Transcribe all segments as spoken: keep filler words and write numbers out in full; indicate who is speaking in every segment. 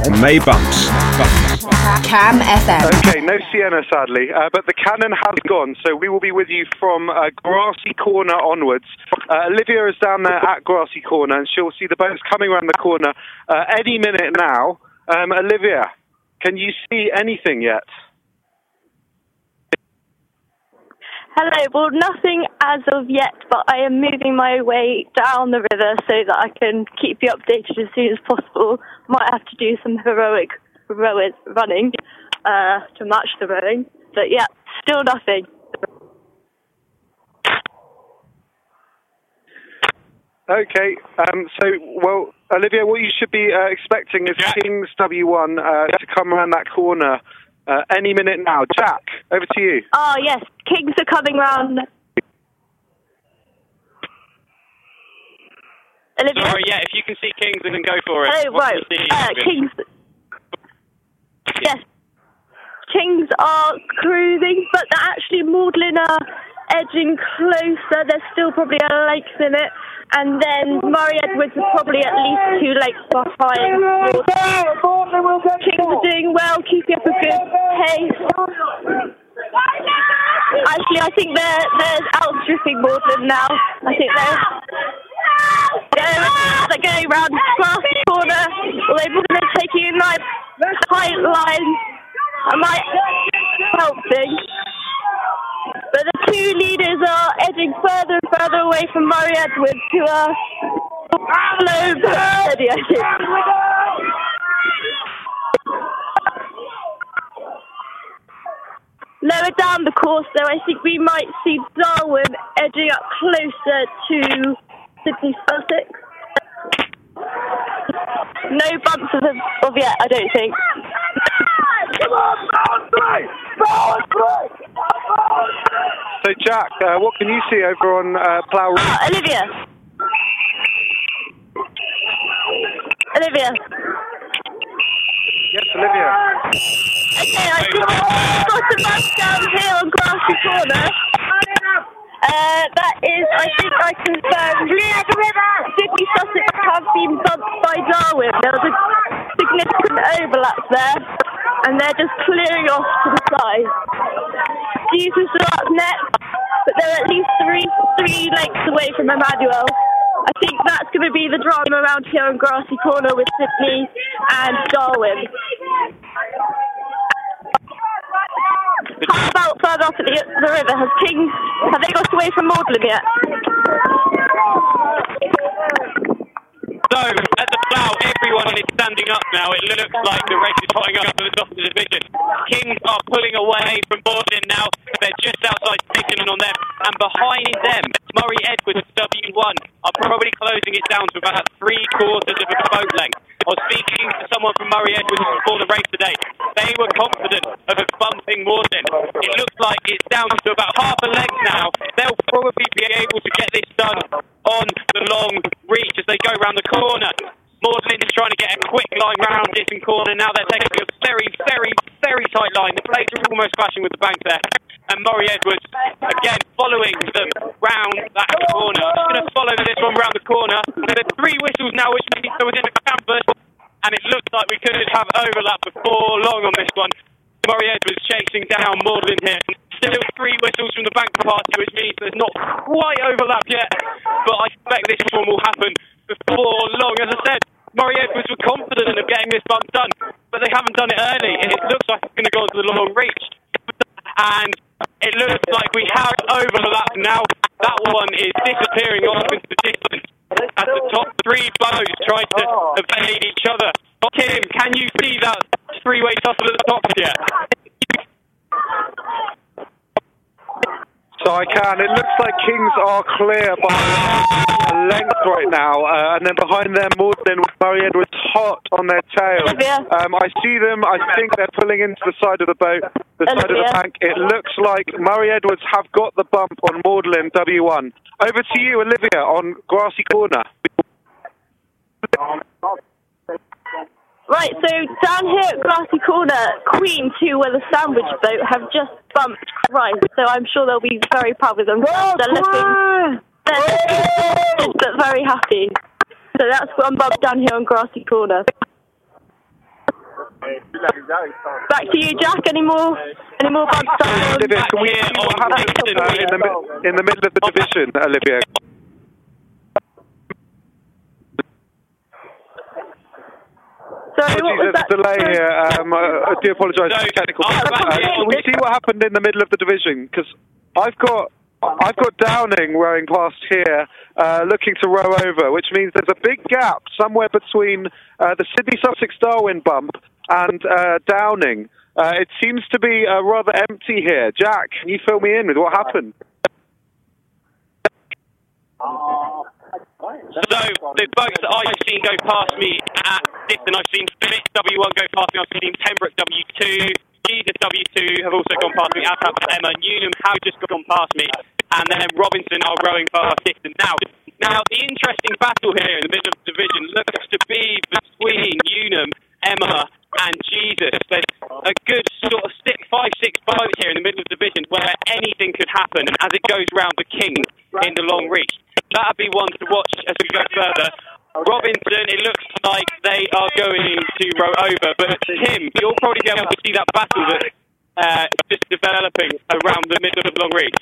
Speaker 1: on May Bumps. Bumps.
Speaker 2: Cam F M.
Speaker 3: Okay, no Sienna sadly, uh, but the cannon has gone, so we will be with you from uh, Grassy Corner onwards. Uh, Olivia is down there at Grassy Corner, and she'll see the boats coming around the corner uh, any minute now. Um, Olivia, can you see anything yet?
Speaker 4: Hello, well, nothing as of yet, but I am moving my way down the river so that I can keep you updated as soon as possible. Might have to do some heroic, heroic running uh, to match the rowing, but yeah, still nothing.
Speaker 3: Okay, um, so, well, Olivia, what you should be uh, expecting is
Speaker 5: Jack.
Speaker 3: Kings W one uh, to come around that corner uh, any minute now. Jack, over to you.
Speaker 4: Oh, yes, Kings are coming round. Olivia?
Speaker 5: Sorry, yeah, if you can see Kings, then go for it.
Speaker 4: Oh,
Speaker 5: What
Speaker 4: right.
Speaker 5: can you see,
Speaker 4: Uh,
Speaker 5: Olivia?
Speaker 4: Kings. Yes. Kings are cruising, but they're actually Magdalen are edging closer. There's still probably a length in it. And then Murray Edwards are probably at least two lengths behind. Kings are doing well, keeping up a good pace. Actually, I think they're, they're outstripping Magdalen now. I think they're... They're, they're going round Grassy Corner, although Magdalen are taking a nice tight line. I might help things. But the two leaders are edging further and further away from Murray Edwards, who are slow but steady, I think. Lower down the course, though, I think we might see Darwin edging up closer to Sydney Sussex. No bumps of, of yet, I don't think.
Speaker 3: So, Jack, uh, what can you see over on uh, Plough Reach?
Speaker 4: Oh, Olivia. Olivia.
Speaker 3: Yes, Olivia.
Speaker 4: Okay, I just got a bus down here on Grassy Corner. Uh, that is, I think I confirmed, Sydney Sussex have been bumped by Darwin. There was a significant overlap there, and they're just clearing off to the side. Hughes is still up next, but they're at least three three lengths away from Emmanuel. I think that's going to be the drama around here on Grassy Corner with Sydney and Darwin. How about further up at the, the river? Has Kings, have they got away from Magdalen yet?
Speaker 5: So, at the Plough, everyone is standing up now. It looks like the race is hotting up for the top of the division. Kings are pulling away from Magdalen now. They're just outside station on them. And behind them, Murray Edwards W one are probably closing it down to about three quarters of a boat length. I was speaking to someone from Murray Edwards before the race today. They were confident of us bumping Magdalen. It looks like it's down to about half a length now. They'll probably be able to get this done on the long reach as they go round the corner. Magdalen is trying to get a quick line round this corner. Now they're taking a very, very, very tight line. The plates are almost clashing with the bank there. And Murray Edwards, again, following them round that corner. I'm just going to follow this one round the corner. There are three whistles now, which means they're within the canvas. And it looks like we could have overlap before long on this one. Murray Edwards chasing down Magdalen here. Still three whistles from the bank party, which means there's not quite overlap yet. But I expect this one will happen before long. As I said, Murray Edwards were confident of getting this bump done, but they haven't done it early. It looks like it's going to go to the long reach. And it looks like we have overlap now. That one is disappearing off into the distance as the top three boats try to evade each other. Kim, can you see that three-way tussle at the top yet?
Speaker 3: So I can. It looks like Kings are clear by a length right now, uh, and then behind them, Magdalen with Murray Edwards hot on their tail. Um, I see them. I think they're pulling into the side of the boat, the side of the bank. It looks like Murray Edwards have got the bump on Magdalen W one. Over to you, Olivia, on Grassy Corner.
Speaker 4: Right, so down here at Grassy Corner, Queen two, where the sandwich boat, have just bumped Christ, so I'm sure they'll be very proud of them. They're looking, they're looking but very happy. So that's one bump down here on Grassy Corner. Back to you, Jack. Any more? Any more bumps?
Speaker 3: Olivia, can we see what happened uh, in the mi- in the middle of the division, Olivia?
Speaker 4: Sorry, what was
Speaker 3: There's
Speaker 4: that?
Speaker 3: a delay here. Um, uh, I do apologise for the technical. Uh, can we see what happened in the middle of the division? Because I've got I've got Downing rowing past here, uh, looking to row over, which means there's a big gap somewhere between uh, the Sydney Sussex Darwin bump and uh, Downing. Uh, it seems to be uh, rather empty here. Jack, can you fill me in with what happened?
Speaker 5: So, the boats that I've seen go past me at Dixon, I've seen Phillips W one go past me, I've seen Pembroke W two, Jesus W two have also gone past me, as have Emma. Newnham have just gone past me, and then Robinson are rowing past Dixon. Now, now the interesting battle here in the middle of the division looks to be between Newnham, Emma, and Jesus. There's a good sort of six, five, six boats here in the middle of the division where anything could happen as it goes round the Kings in the long reach. That'll be one to watch as we go further. Robinson, it looks like they are going to row over, but Tim, you'll probably be able to see that battle that's uh, just developing around the middle of the long reach.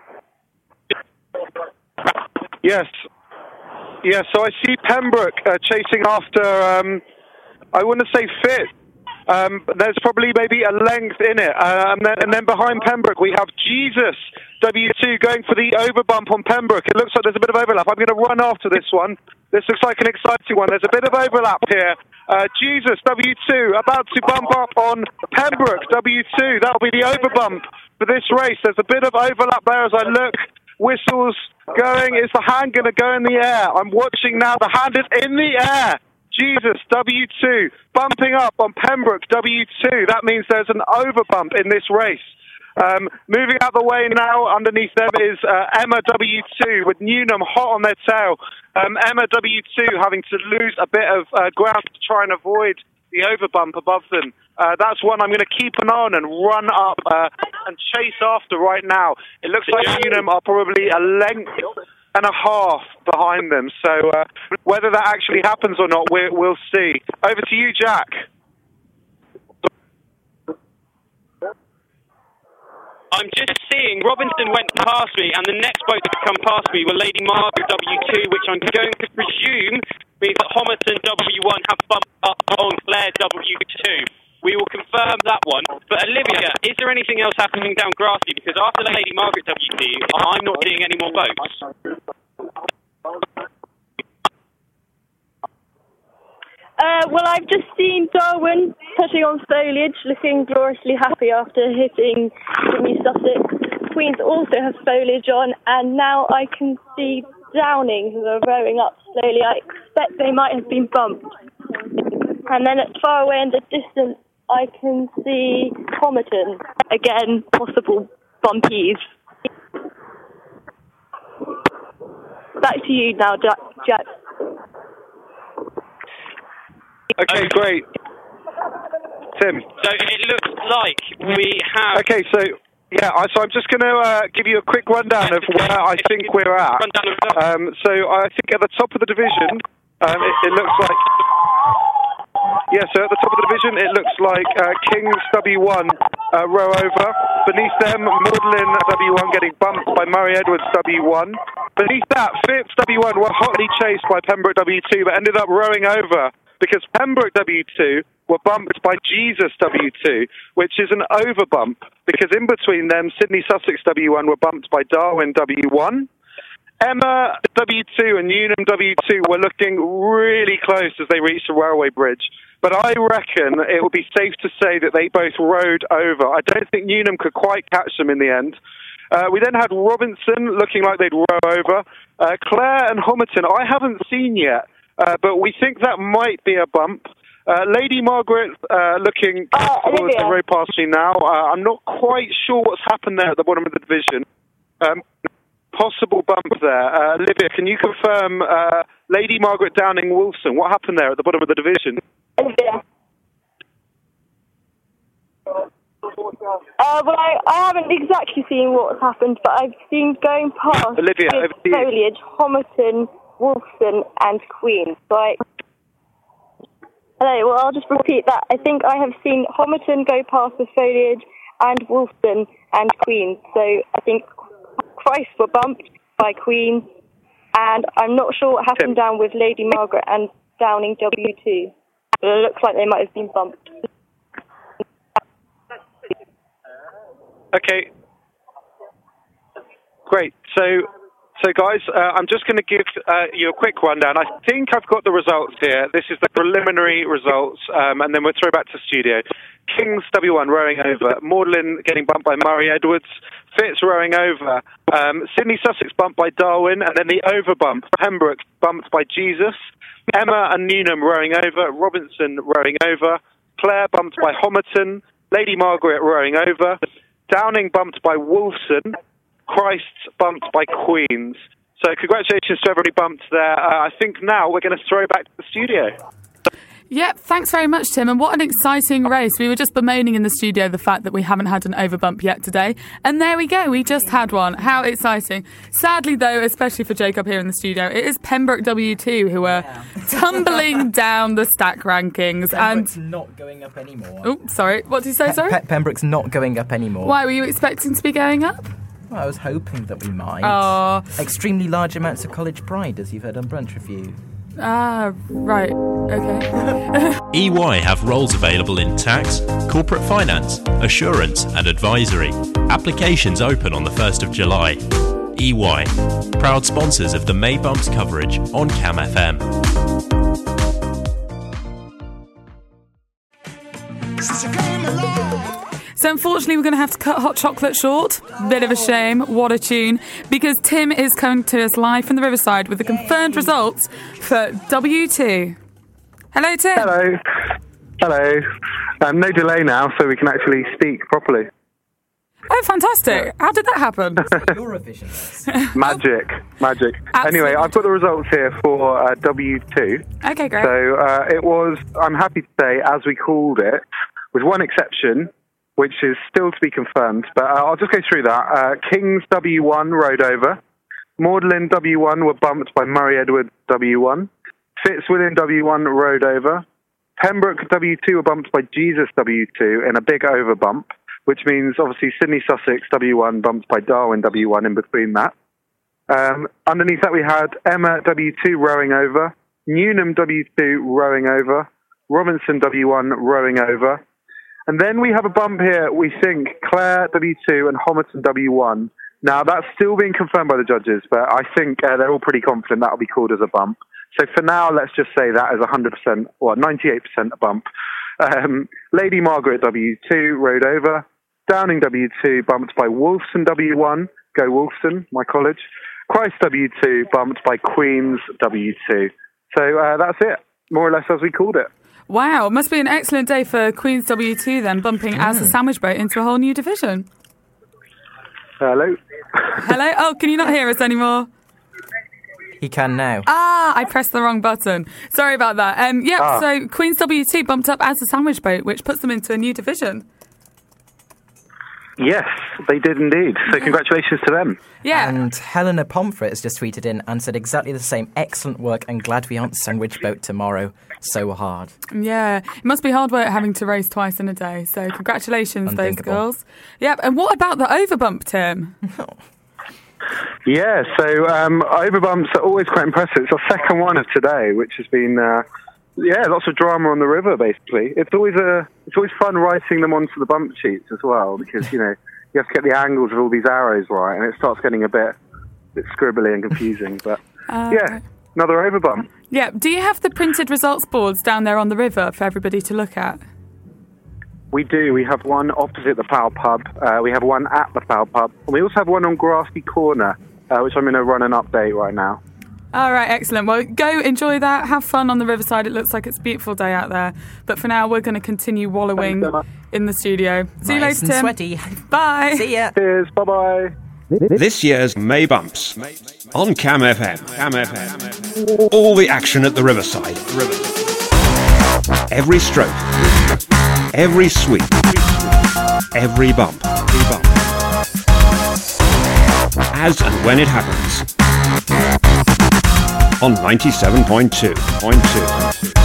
Speaker 3: Yes. Yeah, so I see Pembroke uh, chasing after, um, I wouldn't say Fit. Um, there's probably maybe a length in it. Uh, and, then, and then behind Pembroke, we have Jesus W two going for the overbump on Pembroke. It looks like there's a bit of overlap. I'm going to run after this one. This looks like an exciting one. There's a bit of overlap here. Uh, Jesus W two about to bump up on Pembroke W two. That'll be the overbump for this race. There's a bit of overlap there as I look. Whistles going. Is the hand going to go in the air? I'm watching now. The hand is in the air. Jesus W two bumping up on Pembroke W two. That means there's an overbump in this race. Um, moving out the way now, underneath them is uh, Emma W two with Newnham hot on their tail. Um, Emma W two having to lose a bit of uh, ground to try and avoid the overbump above them. Uh, that's one I'm going to keep an eye on and run up uh, and chase after right now. It looks like Newnham are probably a length and a half behind them. So uh, whether that actually happens or not, we're, we'll see. Over to you, Jack.
Speaker 5: I'm just seeing Robinson went past me, and the next boat to come past me were Lady Margaret W two, which I'm going to presume means that Homerton W one have bumped up on Claire W two. We will confirm that one. But Olivia, is there anything else happening down Grassley? Because after the Lady Margaret W two, I'm not seeing any more boats.
Speaker 4: Uh, well, I've just seen Darwin putting on foliage, looking gloriously happy after hitting Sydney Sussex. Queens also have foliage on, and now I can see Downing, who are rowing up slowly. I expect they might have been bumped. And then at far away in the distance, I can see Homerton. Again, possible bumpies. Back to you now, Jack. Jack.
Speaker 3: Okay, great. Tim.
Speaker 5: So it looks like we have...
Speaker 3: Okay, so, yeah, I, so I'm just going to uh, give you a quick rundown of where I think we're at. Um, so I think at the top of the division, um, it, it looks like... Yeah, so at the top of the division, it looks like uh, Kings W one uh, row over. Beneath them, Magdalen W one getting bumped by Murray Edwards W one. Beneath that, Phipps W one were hotly chased by Pembroke W two, but ended up rowing over because Pembroke W two were bumped by Jesus W two, which is an overbump, because in between them, Sydney Sussex W one were bumped by Darwin W one. Emma W two and Newnham W two were looking really close as they reached the railway bridge, but I reckon it would be safe to say that they both rowed over. I don't think Newnham could quite catch them in the end. Uh, we then had Robinson looking like they'd row over. Uh, Claire and Homerton I haven't seen yet, uh, but we think that might be a bump. Uh, Lady Margaret uh, looking
Speaker 4: oh,
Speaker 3: as they row past me now. Uh, I'm not quite sure what's happened there at the bottom of the division. Um, Possible bump there. Uh, Olivia, can you confirm uh, Lady Margaret Downing Wolfson? What happened there at the bottom of the division?
Speaker 4: Olivia. Uh, well, I, I haven't exactly seen what's happened, but I've seen going past
Speaker 3: Olivia, over to you.
Speaker 4: foliage, Homerton, Wolfson, and Queen. So I... Hello, well, I'll just repeat that. I think I have seen Homerton go past the foliage and Wolfton and Queen. So I think Christ were bumped by Queen, and I'm not sure what happened down with Lady Margaret and Downing W two, but it looks like they might have been bumped.
Speaker 3: Okay. Great. So, so guys, uh, I'm just going to give uh, you a quick rundown. I think I've got the results here. This is the preliminary results, um, and then we'll throw back to the studio. Kings W one rowing over. Magdalen getting bumped by Murray Edwards. Fitz rowing over. Um, Sydney Sussex bumped by Darwin, and then the over bump. Pembroke bumped by Jesus. Emma and Newnham rowing over. Robinson rowing over. Clare bumped by Homerton. Lady Margaret rowing over. Downing bumped by Wolfson. Christ bumped by Queens. So congratulations to everybody bumped there. Uh, I think now we're going to throw back to the studio.
Speaker 2: Yep, thanks very much, Tim. And what an exciting race. We were just bemoaning in the studio the fact that we haven't had an overbump yet today. And there we go, we just had one. How exciting. Sadly, though, especially for Jacob here in the studio, it is Pembroke W two who are yeah. tumbling down the stack rankings.
Speaker 6: Pembroke's
Speaker 2: and
Speaker 6: not going up anymore.
Speaker 2: Oh, sorry. What did you say,
Speaker 6: Pe-
Speaker 2: sorry?
Speaker 6: Pe- Pembroke's not going up anymore.
Speaker 2: Why, were you expecting to be going up?
Speaker 6: Well, I was hoping that we might.
Speaker 2: Oh.
Speaker 6: Extremely large amounts of college pride, as you've heard on Brunch Review.
Speaker 2: Ah, right. Okay.
Speaker 7: E Y have roles available in tax, corporate finance, assurance and advisory. Applications open on the first of July. E Y, proud sponsors of the May Bumps coverage on Cam F M.
Speaker 2: So unfortunately, we're going to have to cut Hot Chocolate short. Bit of a shame. What a tune. Because Tim is coming to us live from the Riverside with the confirmed results for W two. Hello, Tim.
Speaker 3: Hello. Hello. Um, no delay now, so we can actually speak properly.
Speaker 2: Oh, fantastic. How did that happen?
Speaker 6: Eurovision.
Speaker 3: Magic. Magic.
Speaker 2: Absolutely.
Speaker 3: Anyway, I've got the results here for uh, W two.
Speaker 2: Okay, great.
Speaker 3: So uh, it was, I'm happy to say, as we called it, with one exception, which is still to be confirmed, but uh, I'll just go through that. Uh, Kings W one rode over. Magdalen W one were bumped by Murray Edwards W one. Fitzwilliam W one rode over. Pembroke W two were bumped by Jesus W two in a big over bump, which means obviously Sydney Sussex W one bumped by Darwin W one in between that. Um, underneath that we had Emma W two rowing over. Newnham W two rowing over. Robinson W one rowing over. And then we have a bump here, we think, Clare W two and Homerton W one. Now, that's still being confirmed by the judges, but I think uh, they're all pretty confident that'll be called as a bump. So for now, let's just say that is one hundred percent, or ninety-eight percent a bump. Um, Lady Margaret W two rode over. Downing W two bumped by Wolfson W one. Go Wolfson, my college. Christ W two bumped by Queens W two. So uh, that's it, more or less as we called it.
Speaker 2: Wow, must be an excellent day for Queens W two then, bumping mm. as a sandwich boat into a whole new division.
Speaker 3: Hello?
Speaker 2: Hello? Oh, can you not hear us anymore?
Speaker 6: He can now.
Speaker 2: Ah, I pressed the wrong button. Sorry about that. Um, yeah, ah. So Queens W two bumped up as a sandwich boat, which puts them into a new division.
Speaker 3: Yes, they did indeed. So congratulations to them.
Speaker 2: Yeah.
Speaker 6: And Helena Pomfret has just tweeted in and said exactly the same. Excellent work and glad we aren't sandwich boat tomorrow. So hard.
Speaker 2: Yeah. It must be hard work having to race twice in a day. So congratulations, those girls. Yep. And what about the overbump, Tim?
Speaker 3: Yeah, so um, overbumps are always quite impressive. It's our second one of today, which has been... Uh, Yeah, lots of drama on the river, basically. It's always a, it's always fun writing them onto the bump sheets as well, because, you know, you have to get the angles of all these arrows right, and it starts getting a bit, bit scribbly and confusing. But, uh, yeah, another overbump.
Speaker 2: Yeah, do you have the printed results boards down there on the river for everybody to look at?
Speaker 3: We do. We have one opposite the Fowl Pub. Uh, we have one at the Fowl Pub. And we also have one on Grassy Corner, uh, which I'm going to run an update right now.
Speaker 2: All right, excellent. Well, go enjoy that. Have fun on the riverside. It looks like it's a beautiful day out there. But for now, we're going to continue wallowing in the the studio. See
Speaker 6: nice
Speaker 2: you later, Tim.
Speaker 6: Sweaty.
Speaker 2: Bye.
Speaker 6: See ya.
Speaker 3: Cheers. Bye-bye.
Speaker 1: This year's May Bumps on Cam F M. Cam F M. All the action at the riverside. Every stroke. Every sweep. Every bump. Every bump. As and when it happens. On ninety-seven point two.